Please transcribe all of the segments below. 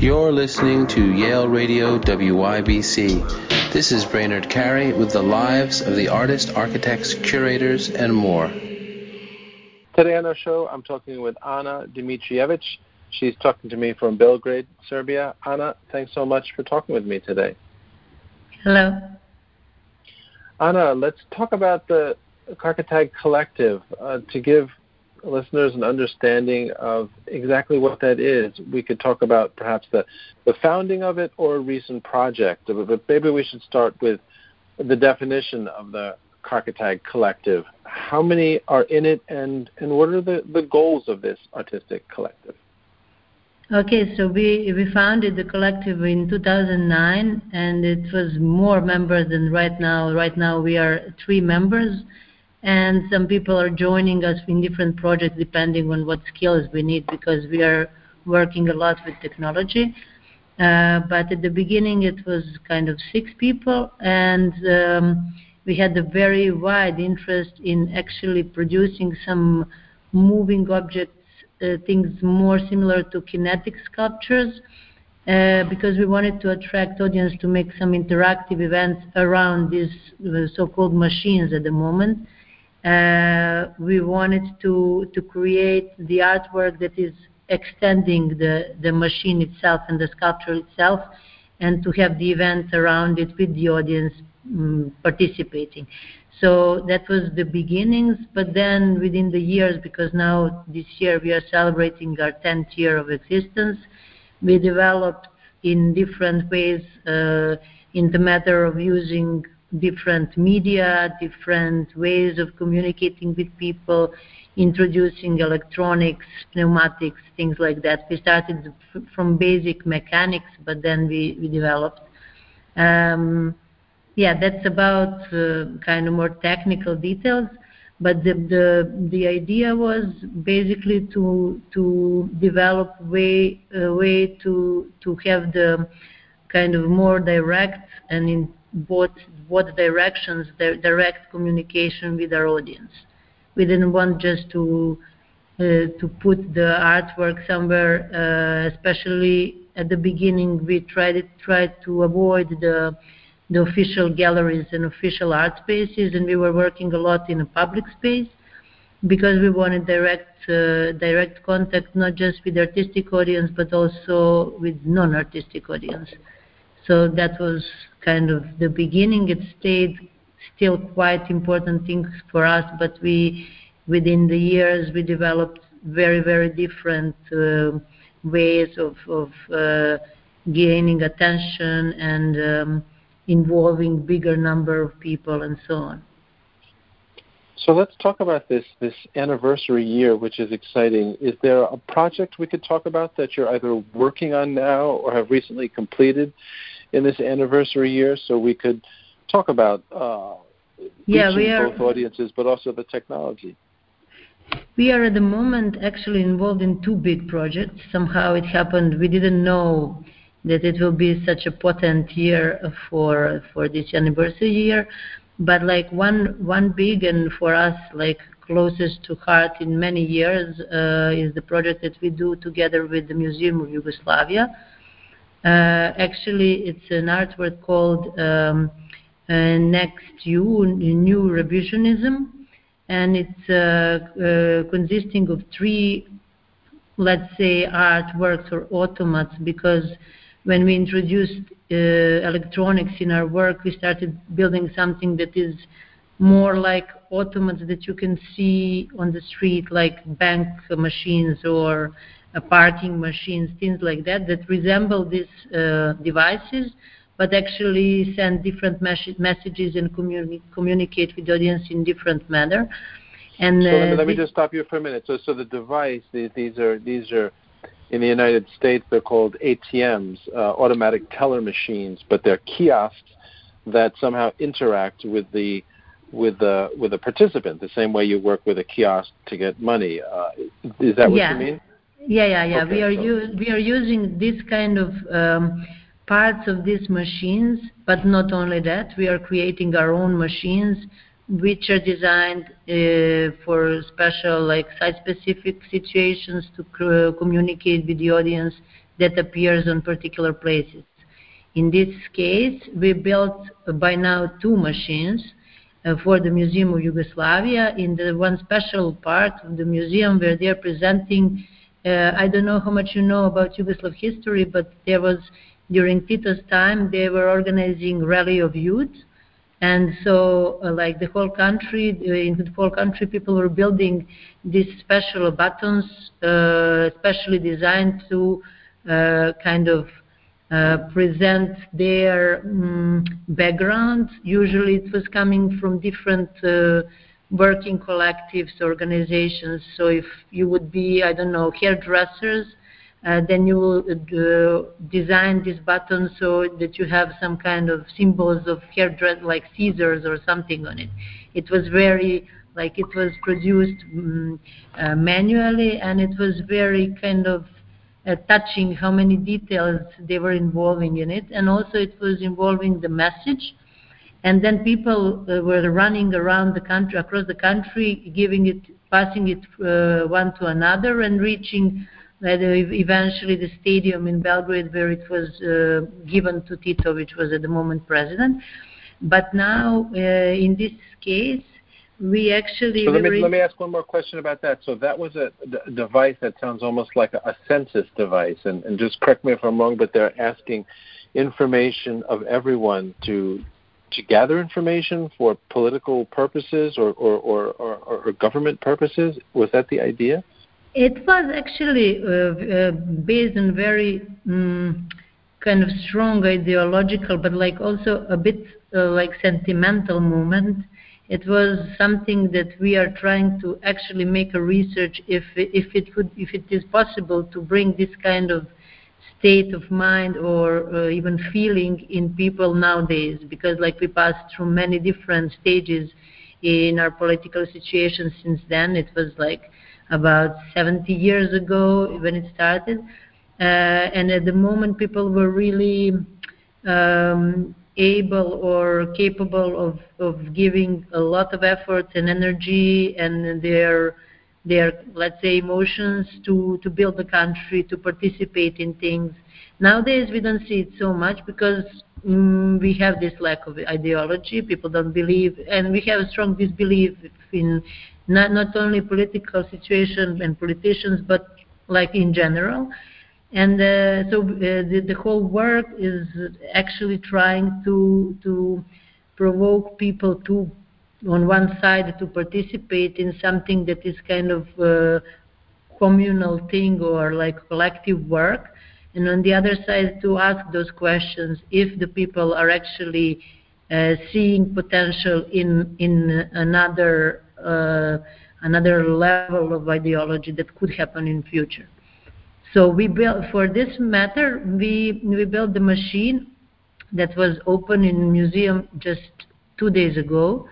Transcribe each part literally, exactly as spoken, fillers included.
You're listening to Yale Radio W Y B C. This is Brainerd Carey with the lives of the artists, architects, curators, and more. Today on our show, I'm talking with Ana Dimitrijevic. She's talking to me from Belgrade, Serbia. Ana, thanks so much for talking with me today. Hello. Ana, let's talk about the Carcatag Collective. Uh, to give listeners an understanding of exactly what that is, we could talk about perhaps the, the founding of it or a recent project. But maybe we should start with the definition of the Carcatag Collective. How many are in it, and, and what are the, the goals of this artistic collective? Okay, so we, we founded the collective in two thousand nine, and it was more members than right now. Right now we are three members, and some people are joining us in different projects depending on what skills we need, because we are working a lot with technology. Uh, but at the beginning it was kind of six people, and um, we had a very wide interest in actually producing some moving objects, uh, things more similar to kinetic sculptures, uh, because we wanted to attract audience to make some interactive events around these uh, so-called machines at the moment. Uh, we wanted to to create the artwork that is extending the, the machine itself and the sculpture itself, and to have the event around it with the audience um, participating. So that was the beginnings, but then within the years, because now this year we are celebrating our tenth year of existence, we developed in different ways uh, in the matter of using different media, different ways of communicating with people, introducing electronics, pneumatics, things like that. We started f- from basic mechanics, but then we, we developed. Um, yeah, that's about uh, kind of more technical details, but the, the the idea was basically to to develop way a way to to have the kind of more direct and in both both directions, the direct communication with our audience. We didn't want just to uh, to put the artwork somewhere, uh, especially at the beginning. We tried to, tried to avoid the the official galleries and official art spaces, and we were working a lot in a public space because we wanted direct uh, direct contact, not just with the artistic audience, but also with non-artistic audience. So that was kind of the beginning. It stayed still quite important things for us, but we, within the years, we developed very, very different uh, ways of, of uh, gaining attention and um, involving bigger number of people and so on. So let's talk about this this anniversary year, which is exciting. Is there a project we could talk about that you're either working on now or have recently completed in this anniversary year, so we could talk about uh, yeah, reaching we are, both audiences, but also the technology? We are at the moment actually involved in two big projects. Somehow it happened. We didn't know that it will be such a potent year for for this anniversary year. But like one one big and for us like closest to heart in many years uh, is the project that we do together with the Museum of Yugoslavia. Uh, actually, it's an artwork called um, uh, Next You, New Revisionism, and it's uh, uh, consisting of three, let's say, artworks or automats, because when we introduced uh, electronics in our work, we started building something that is more like automats that you can see on the street, like bank machines or uh, parking machines, things like that, that resemble these uh, devices, but actually send different mes- messages and communi- communicate with the audience in different manner. And so uh, let me, let me just stop you for a minute. So, so the device, these, these are these are in the United States, they're called A T Ms, uh, automatic teller machines, but they're kiosks that somehow interact with the with the with the participant, the same way you work with a kiosk to get money. Uh, is that what yeah. you mean? Yeah, yeah, yeah. Okay, we are so. u- we are using this kind of um, parts of these machines, but not only that, we are creating our own machines which are designed uh, for special, like site-specific situations to c- communicate with the audience, that appears on particular places. In this case, we built uh, by now two machines uh, for the Museum of Yugoslavia in the one special part of the museum where they are presenting, uh, I don't know how much you know about Yugoslav history, but there was, during Tito's time, they were organizing Rally of Youth. And so, uh, like the whole country, uh, in the whole country, people were building these special buttons, uh, specially designed to uh, kind of uh, present their um, background. Usually, it was coming from different uh, working collectives, organizations. So, if you would be, I don't know, hairdressers, Uh, then you will uh, design this button so that you have some kind of symbols of hairdress, like scissors or something on it. It was very, like it was produced um, uh, manually, and it was very kind of uh, touching how many details they were involving in it. And also it was involving the message. And then people uh, were running around the country, across the country, giving it, passing it uh, one to another and reaching Uh, eventually the stadium in Belgrade where it was uh, given to Tito, which was at the moment president. But now, uh, in this case, we actually... So let, we me, let me ask one more question about that. So that was a, a device that sounds almost like a, a census device, and, and just correct me if I'm wrong, but they're asking information of everyone to to gather information for political purposes or, or, or, or, or government purposes. Was that the idea? It was actually uh, uh, based on very um, kind of strong ideological, but like also a bit uh, like sentimental movement. It was something that we are trying to actually make a research if if it would if it is possible to bring this kind of state of mind or uh, even feeling in people nowadays, because like we passed through many different stages in our political situation since then. It was like about seventy years ago when it started, uh, and at the moment people were really um, able or capable of, of giving a lot of effort and energy and their their let's say emotions to to build the country, to participate in things. Nowadays we don't see it so much because um, we have this lack of ideology. People don't believe, and we have a strong disbelief in Not, not only political situation and politicians, but like in general. And uh, so uh, the, the whole work is actually trying to to provoke people to, on one side, to participate in something that is kind of uh, communal thing or like collective work, and on the other side to ask those questions if the people are actually uh, seeing potential in in another uh, another level of ideology that could happen in future. So we built, for this matter, we we built the machine that was open in the museum just two days ago.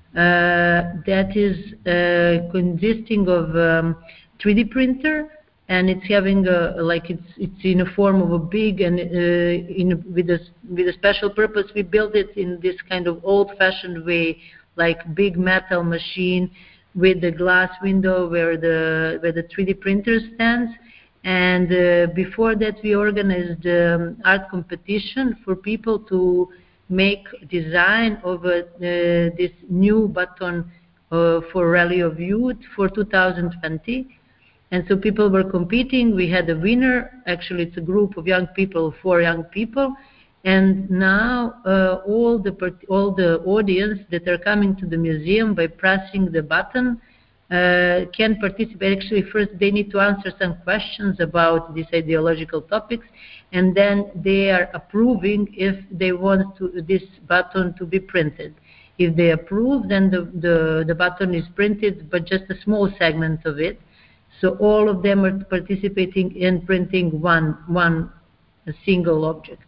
Uh, that is uh, consisting of um, three D printer, and it's having a, like it's it's in a form of a big and uh, in with a with a special purpose. We built it in this kind of old-fashioned way, like big metal machine with the glass window where the where the three D printer stands. And uh, before that, we organized um, art competition for people to make design of uh, this new button uh, for Rally of Youth for two thousand twenty. And so people were competing. We had a winner. Actually, it's a group of young people, four young people. And now uh, all the all the audience that are coming to the museum by pressing the button uh, can participate. Actually, first they need to answer some questions about these ideological topics, and then they are approving if they want to, this button to be printed. If they approve, then the, the, the button is printed, but just a small segment of it. So all of them are participating in printing one, one a single object.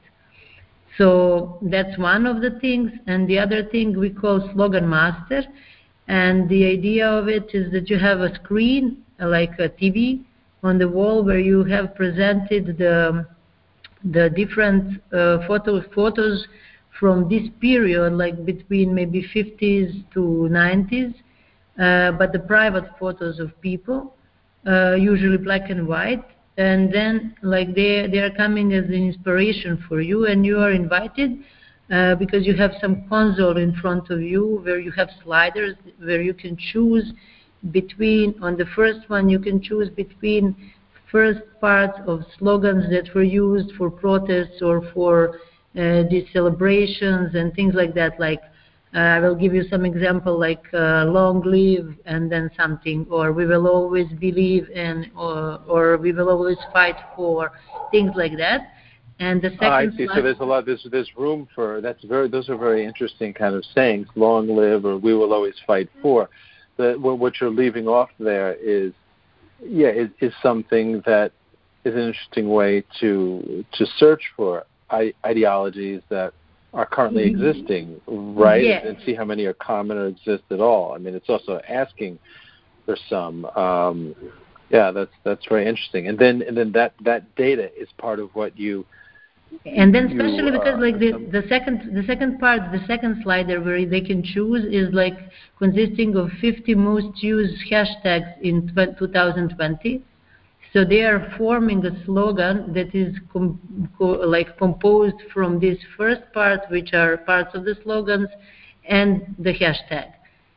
So that's one of the things. And the other thing we call Slogan Master. And the idea of it is that you have a screen, like a T V, on the wall where you have presented the, the different uh, photo, photos from this period, like between maybe fifties to nineties, uh, but the private photos of people, uh, usually black and white, and then like they they are coming as an inspiration for you, and you are invited uh, because you have some console in front of you where you have sliders where you can choose between. On the first one, you can choose between first part of slogans that were used for protests or for uh, these celebrations and things like that. Like uh, I will give you some example, like uh, long live and then something, or we will always believe in, or, or we will always fight for, things like that. And the second ah, I see. slide, So there's a lot. There's there's room for that's very. Those are very interesting kind of sayings. Long live, or we will always fight for. The what you're leaving off there is, yeah, is, is something that is an interesting way to to search for I, ideologies that are currently existing, right? Yeah. And see how many are common or exist at all. I mean, it's also asking for some. Um, yeah, that's that's very interesting. And then and then that, that data is part of what you. And then especially you, because uh, like the, the second the second part, the second slider where they can choose is like consisting of fifty most used hashtags in two thousand twenty. So they are forming a slogan that is com- co- like composed from this first part, which are parts of the slogans, and the hashtag.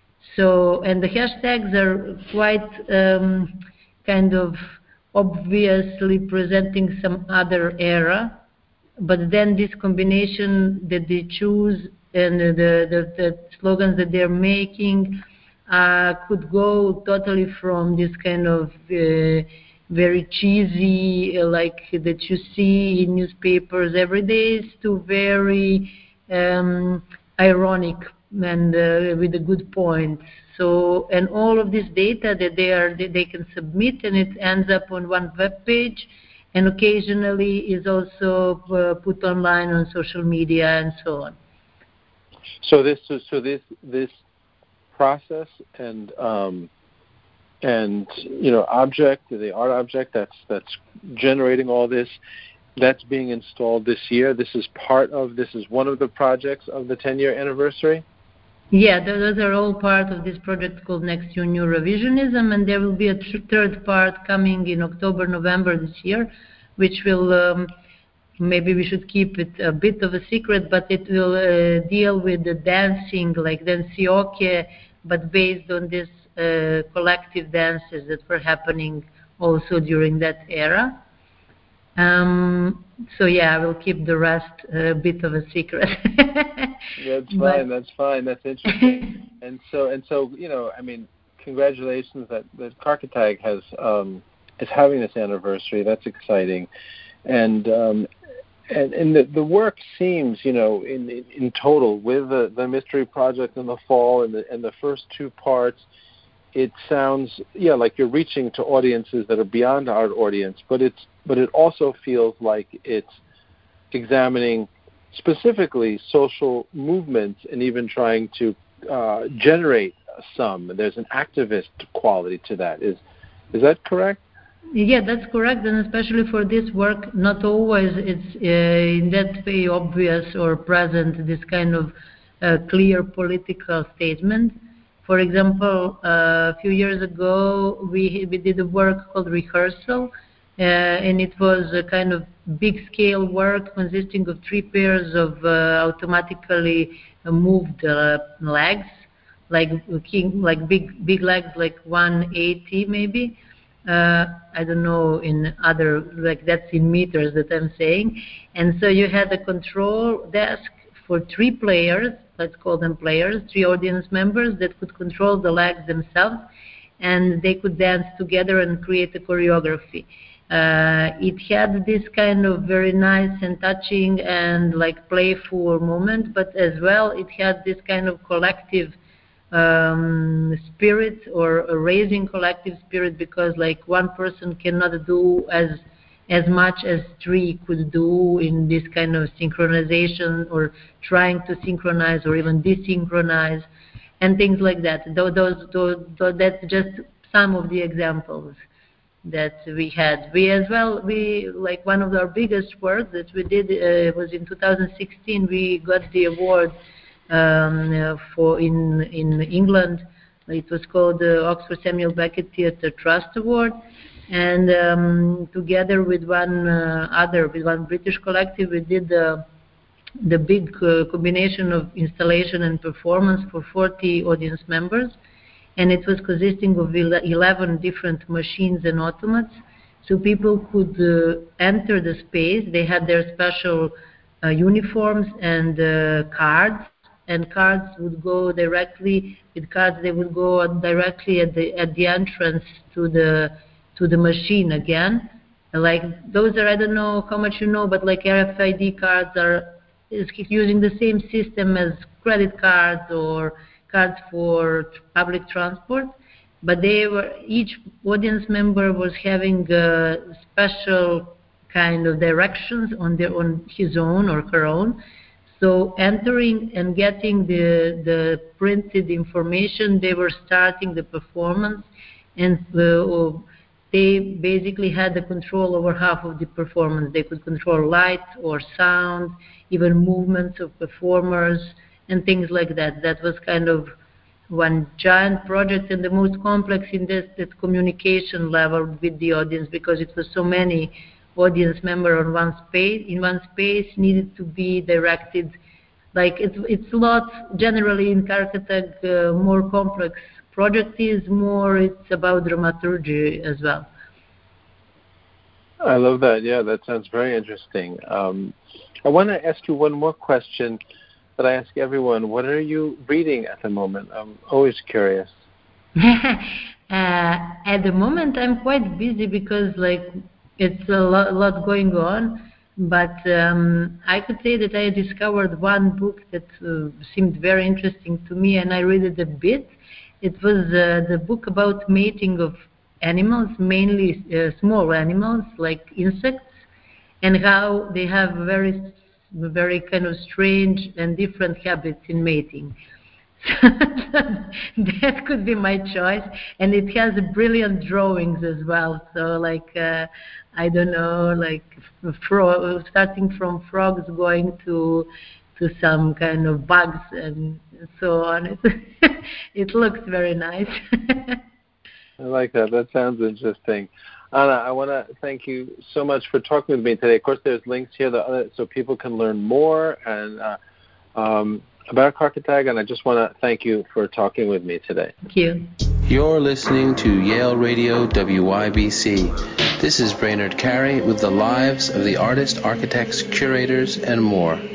So, and the hashtags are quite um, kind of obviously presenting some other era, but then this combination that they choose and the, the, the slogans that they're making uh, could go totally from this kind of uh, very cheesy, uh, like that you see in newspapers every day, to very um, ironic and uh, with a good point. So, and all of this data that they are that they can submit, and it ends up on one web page, and occasionally is also uh, put online on social media and so on. So this so this this process and um, and you know object, the art object that's that's generating all this, that's being installed this year. This is part of this is one of the projects of the ten-year anniversary. Yeah, those are all part of this project called Next to New Revisionism, and there will be a th- third part coming in October, November this year, which will, um, maybe we should keep it a bit of a secret, but it will uh, deal with the dancing, like Dancioke, but based on these uh, collective dances that were happening also during that era. Um, so yeah, I will keep the rest a bit of a secret. That's But fine. That's fine. That's interesting. and so and so, you know, I mean, congratulations that that Carcatag has um, is having this anniversary. That's exciting, and um, and and the, the work seems, you know, in in, in total with the, the mystery project in the fall and the and the first two parts. It sounds, yeah, like you're reaching to audiences that are beyond our audience, but it's but it also feels like it's examining specifically social movements and even trying to uh, generate some. There's an activist quality to that. Is is that correct? yeah, that's correct, and especially for this work, not always it's uh, in that way obvious or present this kind of uh, clear political statement. For example, uh, a few years ago, we we did a work called Rehearsal, uh, and it was a kind of big-scale work consisting of three pairs of uh, automatically moved uh, legs, like like big big legs, like one eighty maybe. Uh, I don't know in other, like that's in meters that I'm saying. And so you had a control desk for three players, let's call them players, three audience members that could control the legs themselves, and they could dance together and create a choreography. Uh, it had this kind of very nice and touching and like playful moment, but as well it had this kind of collective um, spirit, or a raising collective spirit, because like one person cannot do as as much as three could do in this kind of synchronization, or trying to synchronize or even desynchronize and things like that. Those, those, those, that's just some of the examples that we had. We as well, we like one of our biggest work that we did uh, was in two thousand sixteen. We got the award um, uh, for in in England. It was called the Oxford Samuel Beckett Theatre Trust Award, And um, together with one uh, other, with one British collective, we did the the big uh, combination of installation and performance for forty audience members, and it was consisting of eleven different machines and automats. So people could uh, enter the space. They had their special uh, uniforms and uh, cards, and cards would go directly. With cards, they would go directly at the at the entrance to the to the machine again. Like those are, I don't know how much you know, but like R F I D cards are is using the same system as credit cards or cards for public transport, but they were, each audience member was having a special kind of directions on their on his own or her own. So entering and getting the the printed information, they were starting the performance, and uh, they basically had the control over half of the performance. They could control light or sound, even movements of performers and things like that. That was kind of one giant project, and the most complex in this that communication level with the audience, because it was so many audience members on one space in one space needed to be directed. Like it's it's a lot generally in Karkatag, uh, more complex project is more it's about dramaturgy as well. I love that. Yeah, that sounds very interesting. Um, I want to ask you one more question that I ask everyone. What are you reading at the moment? I'm always curious. uh, at the moment, I'm quite busy because like it's a lot, a lot going on. But um, I could say that I discovered one book that uh, seemed very interesting to me, and I read it a bit. It was uh, the book about mating of animals, mainly uh, small animals like insects, and how they have very, very kind of strange and different habits in mating. That could be my choice, and it has brilliant drawings as well. So, like, uh, I don't know, like fro- starting from frogs going to to some kind of bugs and so on. It, it looks very nice. I like that. That sounds interesting. Anna, I want to thank you so much for talking with me today. Of course, there's links here that other, so people can learn more and uh, um, about Karkatag, and I just want to thank you for talking with me today. Thank you. You're listening to Yale Radio W Y B C. This is Brainerd Carey with the lives of the artists, architects, curators, and more.